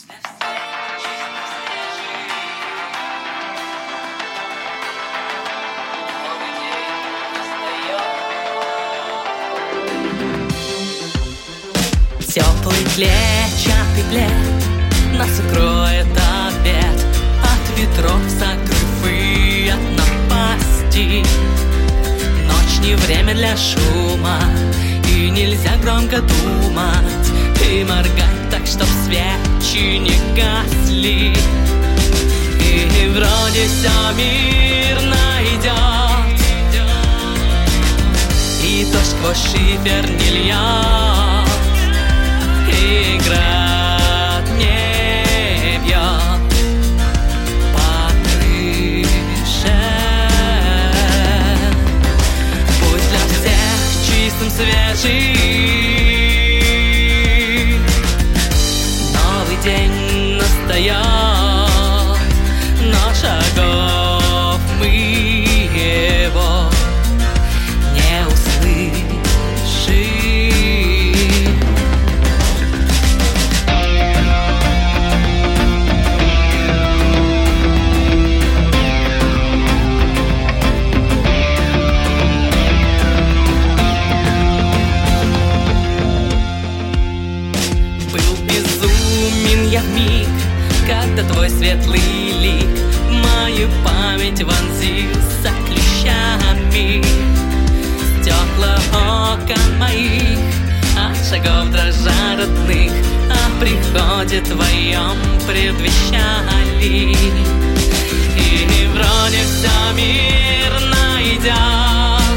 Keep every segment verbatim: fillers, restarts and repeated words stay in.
Теплый клетчатый плед нас укроет обед, от ветров закрыв и от напасти. Ночь не время для шума, и нельзя громко думать и моргать так, чтоб свечи не гасли. И вроде все мирно идет, и дождь сквозь шифер не льет, и град не бьет по крыше. Пусть для всех чистым, свежий новый день настает, но шагов мы его не услышим. Я вмиг, когда твой светлый лик в мою память вонзится клещами. Стекла окон моих от шагов дрожа родных о приходе твоем предвещали. И вроде все мирно идет,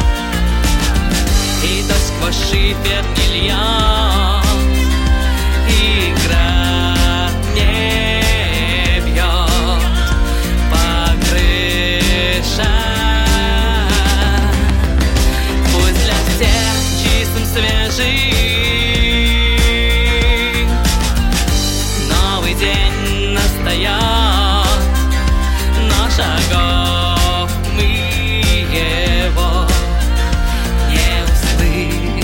и дождь сквозь шифер не льет, и град не бьет по крыше. Пусть для всех чистым, свежий новый день настает, но шагов мы его не услышим.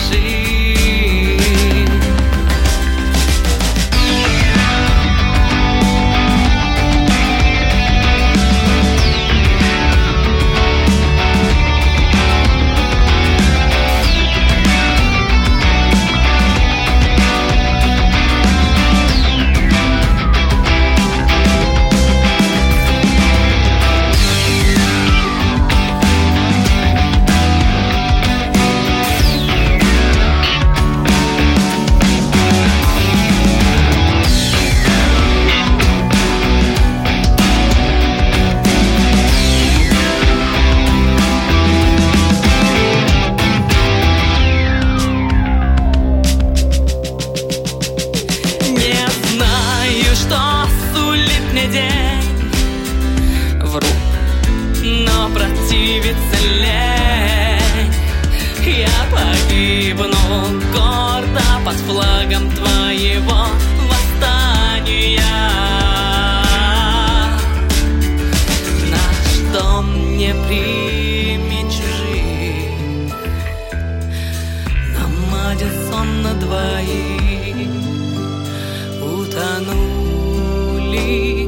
День вру, но противится лень. Я погибну гордо под флагом твоего восстания. На что мне примет чужих, нам один сон на двоих. Утонули